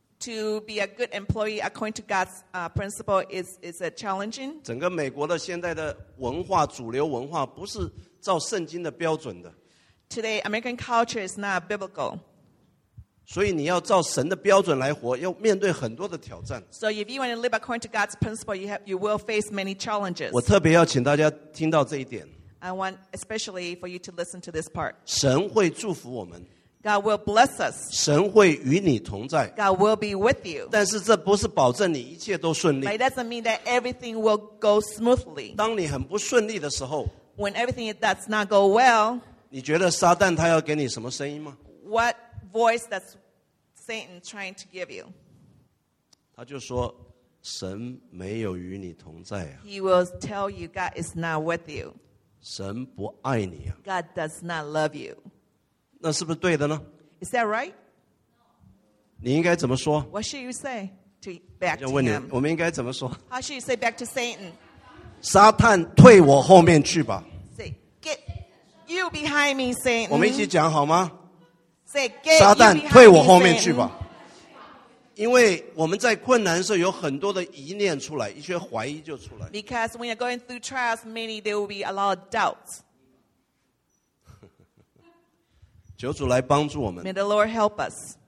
To be a good employee according to God's uh, principle is is a challenging. 整个美国的现在的文化，主流文化不是照圣经的标准的， Today, American culture is not biblical. 所以你要照神的标准来活，要面对很多的挑战。 So if you want to live according to God's principle, you have you will face many challenges. 我特别要请大家听到这一点， I want especially for you to listen to this part. 神会祝福我们， God will bless us. 神会与你同在。 God will be with you. 但是这不是保证你一切都顺利。 But it doesn't mean that everything will go smoothly. 当你很不顺利的时候， When everything does not go well, 你觉得撒旦他要给你什么声音吗？ what voice does Satan trying to give you? 他就说神没有与你同在啊， He will tell you God is not with you. 神不爱你啊， God does not love you. 那是不是对的呢？ Is that right? 你应该怎么说？ What should you say to back 就 to 问你， him? 我们应该怎么说？ How should you say back to Satan? 撒旦退我后面去吧， Say, get you behind me, Satan. 我们一起讲好吗？ Say, get 撒 you 旦 behind 退我 me, 后面去 Satan. 吧，因为我们在困难的时候有很多的疑念出来，一些怀疑就出来。 Because when you're going through trials, maybe there will be a lot of doubts. 求主来帮助我们。 May the Lord help us.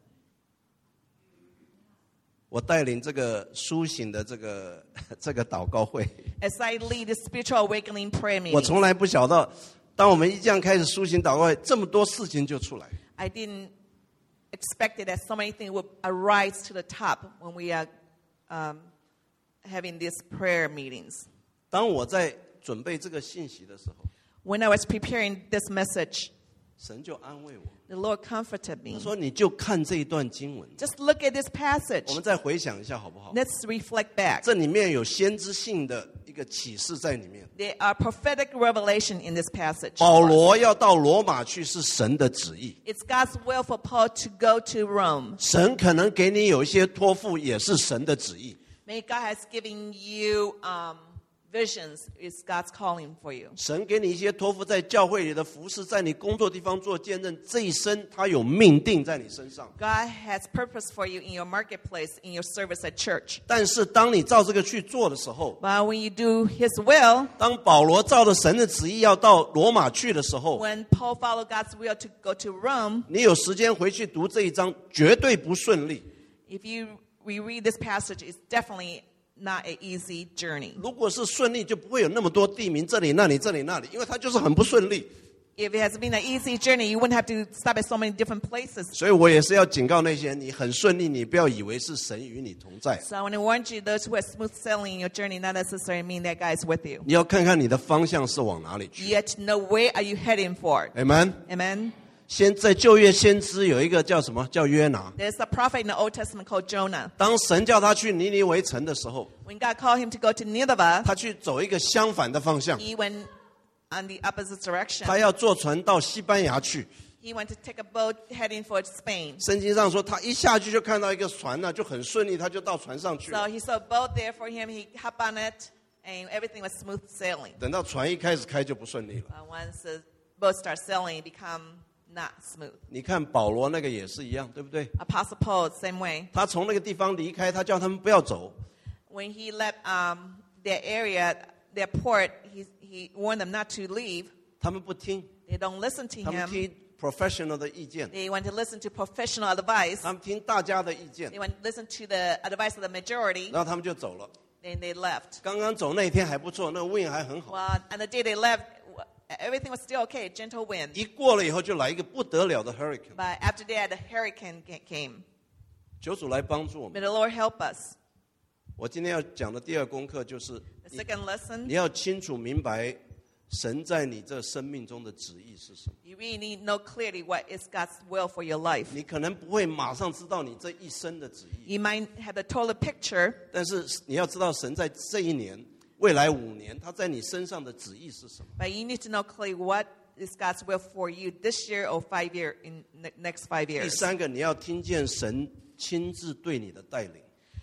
我带领这个苏醒的这个这个祷告会， As I lead the spiritual awakening prayer 我 meeting, 从来不晓得，当我们一这样开始苏醒祷告会，这么多事情就出来。 I didn't expect it that so many things would arise to the top when we are um, having these prayer meetings. 当我在准备这个信息的时候， When I was preparing this message, 神就安慰我， the Lord comforted 他 me. 说：“你就看这一段经文， Just look at this 我 passage. 们再回想一下好不好？ Let's reflect back. 这里面有先知性的一个启示在里面。 There are prophetic revelation in this passage. 保罗要到罗马去是神的旨意， It's God's will for Paul to go to Rome. 神可能给你有一些托付，也是神的旨意。 Maybe God has given you um, visions. It's God's calling for you. 神给你一些托付，在教会里的服侍，在你工作地方做见证，这一生他有命定在你身上。 God has purpose for you in your marketplace, in your service at church. 但是当你照这个去做的时候， But when you do His will, 当保罗照着神的旨意要到罗马去的时候， when Paul followed God's will to go to Rome, 你有时间回去读这一章，绝对不顺利。 if you reread this passage, it's definitely not an easy journey. 如果是顺利，就不会有那么多地名，这里那里这里那里，因为它就是很不顺利。 If it has been an easy journey, you wouldn't have to stop at so many different places. 所以我也是要警告那些人，你很顺利，你不要以为是神与你同在， So I want to warn you, those who are smooth sailing in your journey, not necessarily mean that God is with you. 你要看看你的方向是往哪里去。 You have to know where are you heading for. Amen。 Amen. 先在旧约先知有一个叫什么？叫约拿。 There's a prophet in the Old Testament called Jonah. 当神叫他去尼尼微城的时候， When God called him to go to Nineveh, 他去走一个相反的方向， he went on the opposite direction. 他要坐船到西班牙去。 He went to take a boat heading for Spain. 圣经上说，他一下去就看到一个船呢、就很顺利，他就到船上去 So 了。 he saw a boat there for him. He hopped on it, and everything was smooth sailing. 等到船一开始开就不顺利了。 But once the boat starts sailing, it become not smooth. 你看保罗那个也是一样，对不对？ Apostle Paul, same way. 他从那个地方离开，他叫他们不要走。 When he left um, their area, their port, he, he warned them not to leave. 他们不听， They don't listen to 他们 him. 听 professional 的意见， They want to listen to professional advice. 他们听大家的意见， They want to listen to the advice of the majority. 然后他们就走了。 Then they left. 刚刚走那一天还不错，那个 wind 还很好。 Well, on the day they left, everything was still okay, gentle wind. 一过了以后，就来一个不得了的 hurricane。 But after that, the hurricane ca- came. 求主来帮助我 May 们。 the Lord help us. 我今天要讲的第二功课就是 The 你， second lesson, 你要清楚明白神在你这生命中的旨意是什么。 you really need to know clearly what is God's will for your life. 你可能不会马上知道你这一生的旨意， You might have the total picture, 但是你要知道神在这一年、未来五年，他在你身上的旨意是什么。 but you need to know clearly what is God's will for you this year or five year in the next five 第 years. 三个，你要听见神亲自对你的带领。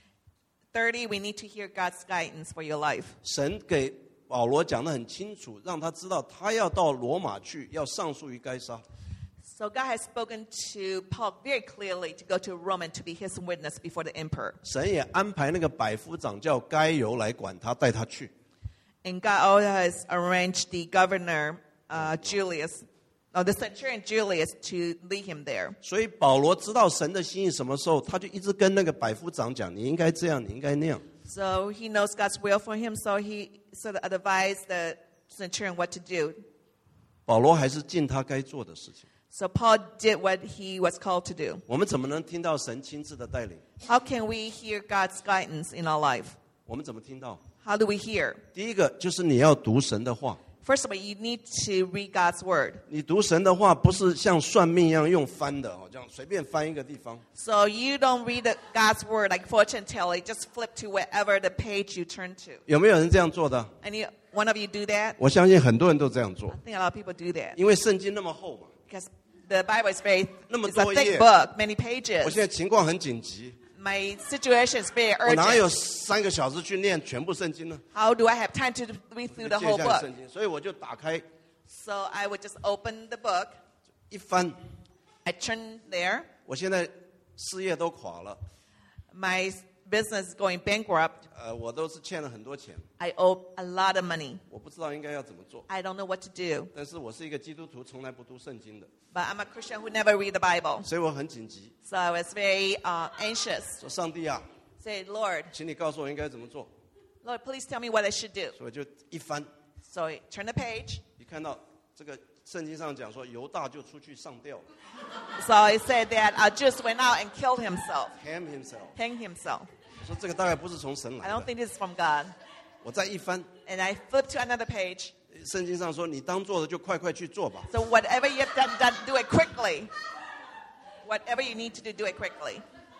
Thirty, we need to hear God's guidance for your life. 神给保罗讲得很清楚，让他知道他要到罗马去，要上诉于该撒。 So God has spoken to Paul very clearly to go to Rome and to be his witness before the emperor. 神也安排那个百夫长叫该犹来管他，带他去。 And God also has arranged the governor, uh, Julius, or the centurion Julius, to lead him there. 所以保罗知道神的心意什么时候，他就一直跟那个百夫长讲：你应该这样，你应该那样。 So he knows God's will for him, so he sort of advised the centurion what to do. 保罗还是尽他该做的事情。 So Paul did what he was called to do. 我们怎么能听到神亲自的带领？ How can we hear God's guidance in our life? 我们怎么听到？ How do we hear? 第一个就是你要读神的话。 First of all, you need to read God's word. 你读神的话，不是像算命一样用翻的哦，这样随便翻一个地方。 So you don't read the, God's word like fortune telling. Just flip to wherever the page you turn to. 有没有人这样做的？ Any one of you do that? 我相信很多人都这样做 I，think a lot of people do that 因为圣经那么厚嘛。 because the Bible is very, 那么 it's a 多页。 thick book, many 我 pages. 现在情况很紧急， My situation is very 我哪有 urgent. 三个小时去念全部圣经呢？ How do I have time to read through the 借 whole 一下你 book? 圣经，所以我就打开 So I would just open the book. 一翻。 I turn there. 我现在事业都垮了， My business is going bankrupt. 呃，我都是欠了很多钱， I owe a lot of money. 我不知道应该要怎么做。 I don't know what to do. 但是我是一个基督徒，从来不读圣经的， But I'm a Christian who never read the Bible. 所以我很紧急， So I was very uh, anxious. 说上帝啊， Say, Lord, 请你告诉我应该怎么做。 Lord, please tell me what I should do. 所以我就一翻， So I turn the page. 一看到这个圣经上讲说犹大就出去上吊 So I said that uh, Judas went out and killed himself, ，hang himself。 hanged himself. 我说这个大概不是从神 I 来 don't 的。 think this is from God. 我再一翻， And I flipped to another page. 圣经上说你当做的就快快去做吧。 So whatever you have done, done, do it quickly. Whatever you need to do, do it quickly.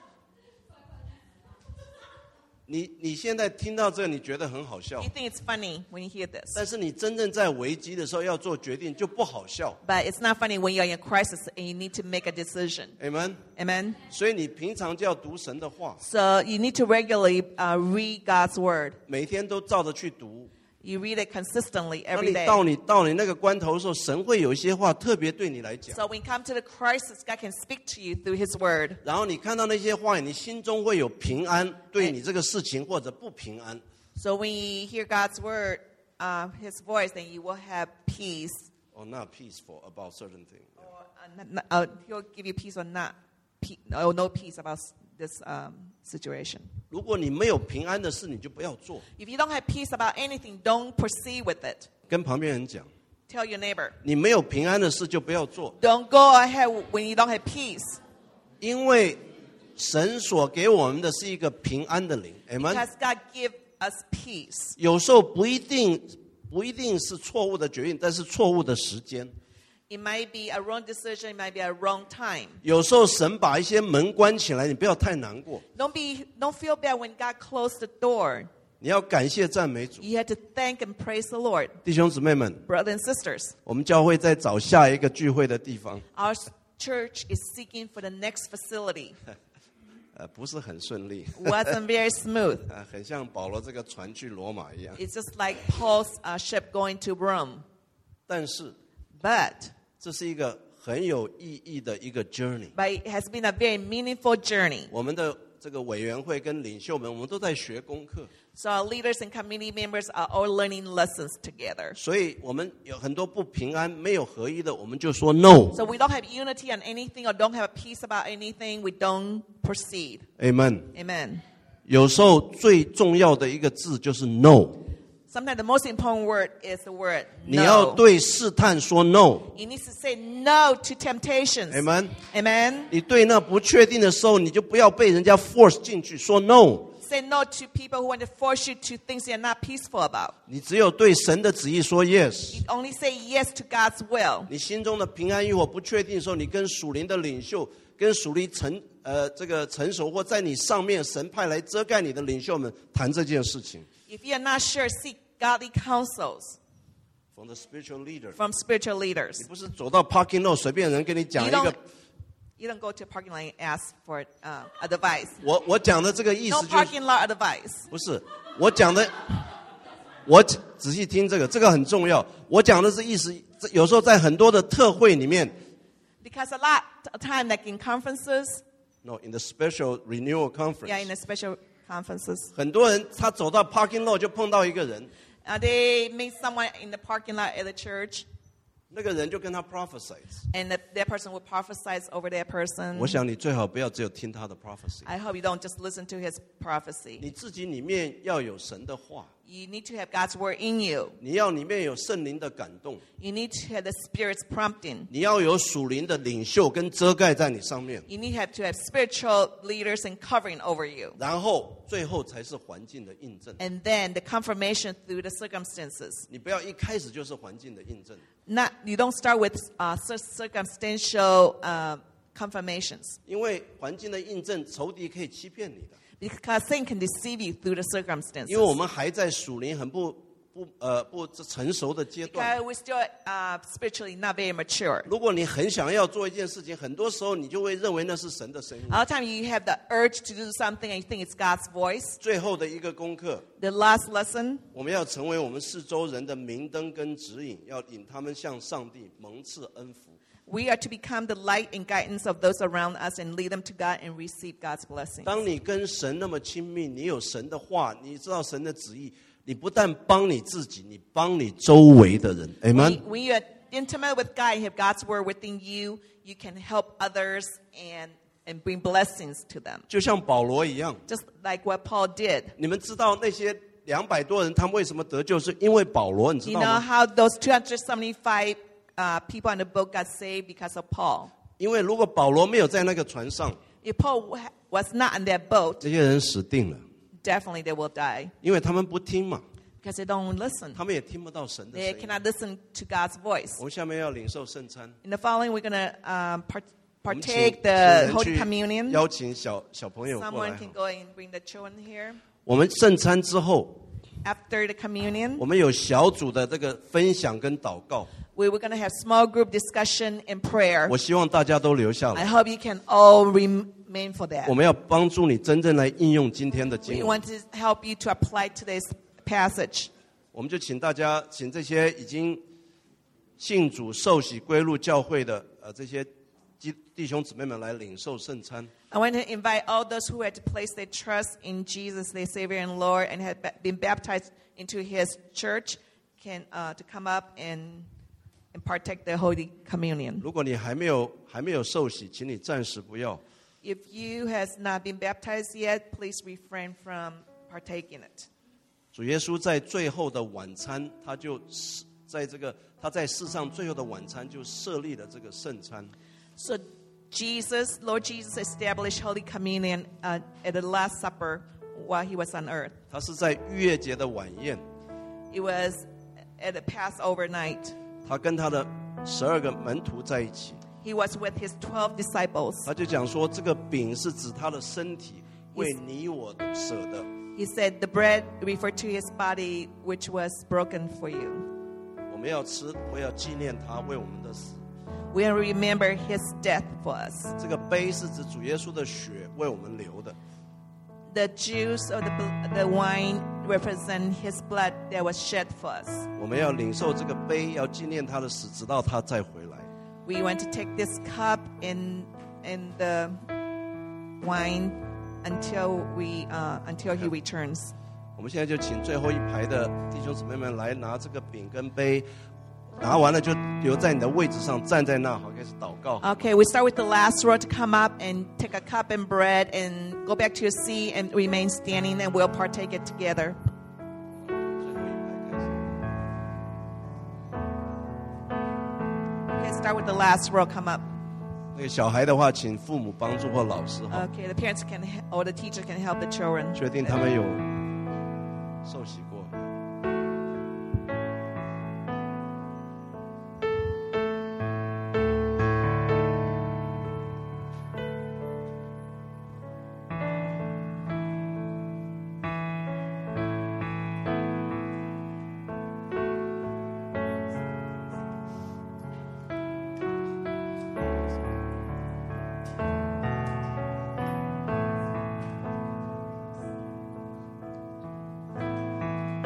你你现在听到这个，你觉得很好笑 You，think it's funny when you hear this. 但是你真正在危机的时候要做决定就不好笑。 But it's not funny when you're in a crisis and you need to make a decision. Amen。 Amen? 所以你平常就要读神的话， So you need to regularly uh, read God's word. 每天都照着去读。 You read it consistently 当 every 你 day. 到你到你那个关头的时候，神会有一些话特别对你来讲。 So when you come to the crisis, God can speak to you through His word. 然后你看到那些话语，你心中会有平安，对你这个事情或者不平安。 So when you hear God's word, uh, His voice, then you will have peace. Or not peaceful about certain things. Or uh, not, not, uh, He'll give you peace or not, pe- or no peace about this um, situation. 如果你没有平安的事，你就不要做。 If you don't have peace about anything, don't proceed with it. 跟旁边人讲， Tell your neighbor. 你没有平安的事就不要做， Don't go ahead when you don't have peace. 因为神所给我们的是一个平安的灵。Amen。 Because God give us peace. 有时候不一定不一定是错误的决定，但是错误的时间。 It might be a wrong decision. It might be a wrong time. 有时候神把一些门关起来，你不要太难过， Don't be, don't feel bad when God closed the door. 你要感谢赞美主。 You have to thank and praise the Lord. 弟兄姊妹们， Brothers and sisters, 我们教会在找下一个聚会的地方， our church is seeking for the next facility. 呃，不是很顺利， Wasn't very smooth. 呃，很像保罗这个船去罗马一样。 It's just like Paul's uh, ship going to Rome. 但是 But, 这是一个很有意义的一个 journey。 but it has been a very meaningful journey. 我们的这个委员会跟领袖们，我们都在学功课， So our leaders and committee members are all learning lessons together. 所以我们有很多不平安、没有合一的，我们就说 no。 So we don't have unity on anything or don't have peace about anything. We don't proceed. Amen。 Amen. 有时候最重要的一个字就是 no。 Sometimes the most important word is the word 你要 no. 对试探说 no。 You need to say no to temptations. Amen。 Amen. 你对那不确定的时候，你就不要被人家 force 进去说 no。 Say no to people who want to force you to things you're not peaceful about. 你只有对神的旨意说 yes。 You only say yes to God's will. 你心中的平安与否不确定的时候，你跟属灵的领袖、跟属灵成呃这个成熟或在你上面神派来遮盖你的领袖们谈这件事情。 If you're not sure, seek godly counsels From the spiritual leader， from spiritual leaders. 你不是走到 parking lot 随便人跟你讲 You 一个 don't,。You don't go to a parking lot and ask for uh, advice. 我我讲的这个意 No 思就是 parking lot advice. 不是我讲的，我仔细听这个，这个很重要。我讲的是意思，这有时候在很多的特会里面 Because a lot of time, like in conferences, ，no in the special renewal conference， yeah, in the special conferences, 很多人他走到 parking lot 就碰到一个人， uh, they meet someone in the parking lot at the church. 那个人就跟他 prophesy。 And that, that person will prophesy over that person. 我想你最好不要只有听他的 prophecy， I hope you don't just listen to his prophecy. 你自己里面要有神的话， You need to have God's word in you. 你要里面有圣灵的感动， You need to have the Spirit's prompting. 你要有属灵的领袖跟遮盖在你上面， You need to have, to have spiritual leaders and covering over you. 然后最后才是环境的印证。 And then the confirmation through the circumstances. 你不要一开始就是环境的印证， Not, you don't start with uh, cir- circumstantial uh, confirmations. 因为环境的印证，仇敌可以欺骗你的。 Because Satan can deceive you through the 因 circumstances. 为我们还在属灵很不不呃不成熟的阶段。 Because we're still uh, spiritually not very mature. 如果你很想要做一件事情，很多时候你就会认为那是神的声音。 A lot of time you have the urge to do something and you think it's God's voice. 最后的一个功课， The last lesson, 我们要成为我们四周人的明灯跟指引，要引他们向上帝蒙赐恩福。 we are to become the light and guidance of those around us and lead them to God and receive God's blessings. 当你跟神那么亲密，你有神的话，你知道神的旨意，你不但帮你自己，你帮你周围的人。 When, Amen。 when you are intimate with God and have God's word within you, you can help others and, and bring blessings to them. 就像保罗一样， Just like what Paul did. 你们知道那些两百多人他们为什么得救，是因为保罗，你知 You 道 know 吗？ how those two hundred seventy-five uh, people on the boat got saved because of Paul? 因为如果保罗没有在那个船上， If Paul wa- was not on that boat, 这些人死定了， definitely they will die 因为他们不听嘛， because they don't listen. 他们也听不到神的 They 声音。 cannot listen to God's voice. 我们下面要领受圣餐， In the following, we're going to um, part- 我们请 partake 请 the 人 Holy 去 Communion. 邀请小小朋友过 Someone 来。 can go and bring the children here. 我们圣餐之后， After the communion, 我们有小组的这个分享跟祷告， we were going to have small group discussion and prayer. 我希望大家都留下 I 来。 hope you can all remain for that. 我们要帮助你真正来应用今天的 We 经文。 want to help you to apply today's passage. 我们就请大家，请这些已经信主受洗归入教会的呃这些弟弟兄姊妹们来领受圣餐。 I want to invite all those who had placed their trust in Jesus, their Savior and Lord, and had ba- been baptized into His church, can uh, to come up and and partake the Holy Communion. 如果你还没有还没有受洗，请你暂时不要。 If you has not been baptized yet, please refrain from partaking it. 主耶稣在最后的晚餐，他就在这个他在世上最后的晚餐就设立了这个圣餐。 So Jesus, Lord Jesus, established Holy Communion uh, at the Last Supper while He was on earth. 他是在逾越节的晚宴， It was at the Passover night. 他跟他的十二个门徒在一起， He was with His twelve disciples. 他就讲说，这个饼是指他的身体为你我舍的。 He said the bread referred to His body, which was broken for you. 我们要吃，我要纪念他为我们的死。 We remember His death for us. 这个杯是指主耶稣的血为我们流的。 The juice of the, bl- the wine represent His blood that was shed for us. 我们要领受这个杯，要纪念他的死，直到他再回来。 We want to take this cup and and the wine until we uh, until He returns. 我们现在就请最后一排的弟兄姊妹们来拿这个饼跟杯，拿完了就留在你的位置上，站在那，好开始祷告。 Okay, we start with the last row to come up and take a cup and bread and go back to your seat and remain standing, and we'll partake it together. 最后一排开始。 Okay, start with the last row. Come up. 那个小孩的话，请父母帮助或老师哈， Okay, the parents can he- or the teacher can help the children. 确定他们有受洗过。 Okay,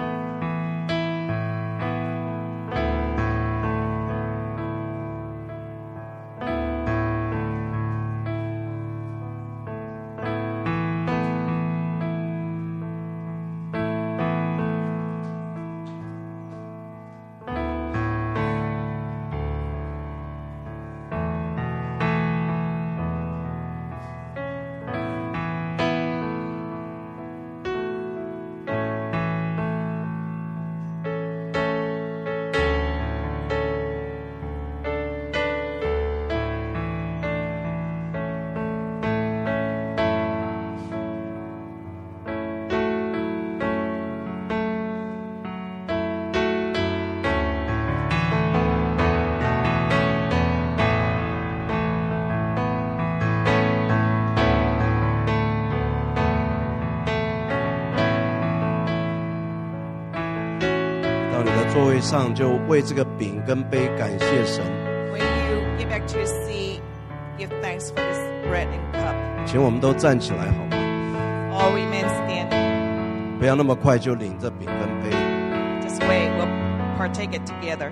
座位上，就为这个饼跟杯感谢神。 When you get back to your seat, give thanks for this bread and cup. 请我们都站起来好吗？ All remain standing. 不要那么快就领这饼跟杯。 This way we'll partake it together.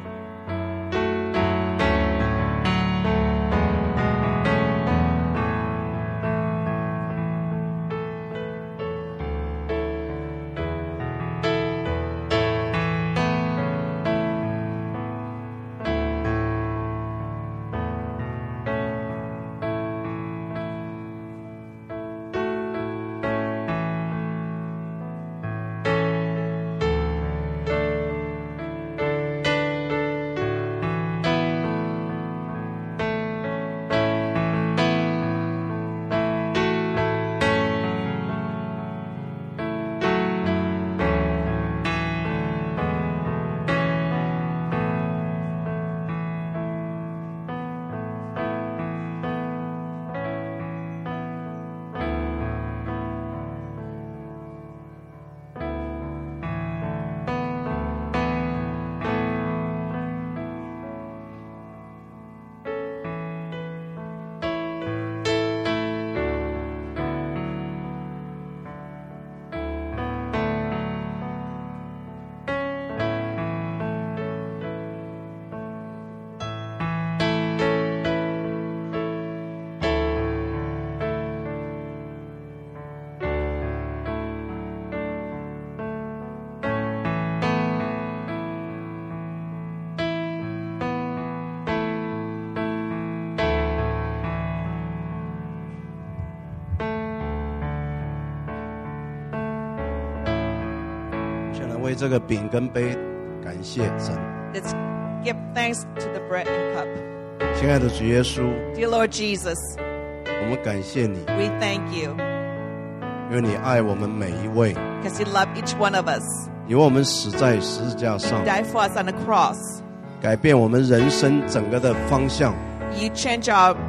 为这个饼跟杯感谢神。 Let's give thanks to the bread and cup. 亲爱的主耶稣， Dear Lord Jesus, 我们感谢你， we thank you 因为你爱我们每一位， because you love each one of us. 你为我们死在十字架上， You died for us on the cross. 改变我们人生整个的方向， You change our,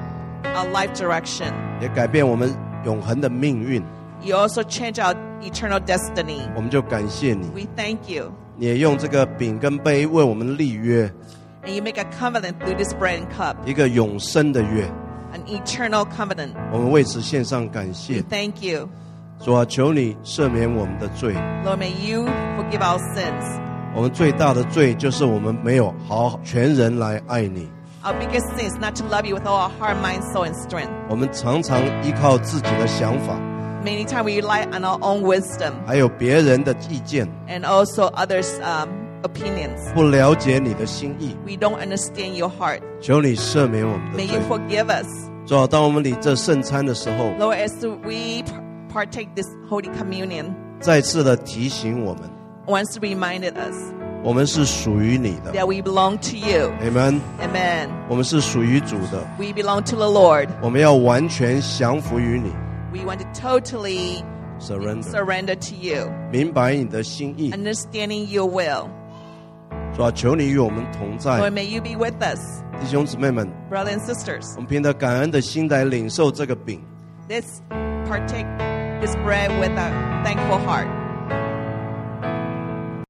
our life direction. 也改变我们永恒的命运。 You also change our eternal destiny. 我们就感谢你， We thank you. 你也用这个饼跟杯为我们立约， And you make a covenant through this bread and cup, 一个永生的约。 an eternal covenant. 我们为此献上感谢 We。thank you. 主啊，求你赦免我们的罪。 Lord, may you forgive our sins. 我们最大的罪就是我们没有好全人来爱你。 Our biggest sin is not to love you with all our heart, mind, soul, and strength. 我们常常依靠自己的想法， Many times we rely on our own wisdom 还有别人的意见， and also others' um, opinions. 不了解你的心意。 We don't understand your heart. 求你赦免我们的 May 罪 you。forgive us. 主啊，当我们领这圣餐的时候， Lord, as we partake this Holy Communion, 再次的提醒我们， once reminded us 我们是属于你的。 that we belong to you. Amen。 Amen. 我们是属于主的， We belong to the Lord. 我们要完全降服于你 We want to totally ，surrender， surrender to you, 明白你的心意。 understanding your will. 主啊，求你与我们同在， Lord, may you be with us, 弟兄姊妹们， brothers and sisters. 我们凭着感恩的心来领受这个饼。 Let's partake this bread with a thankful heart.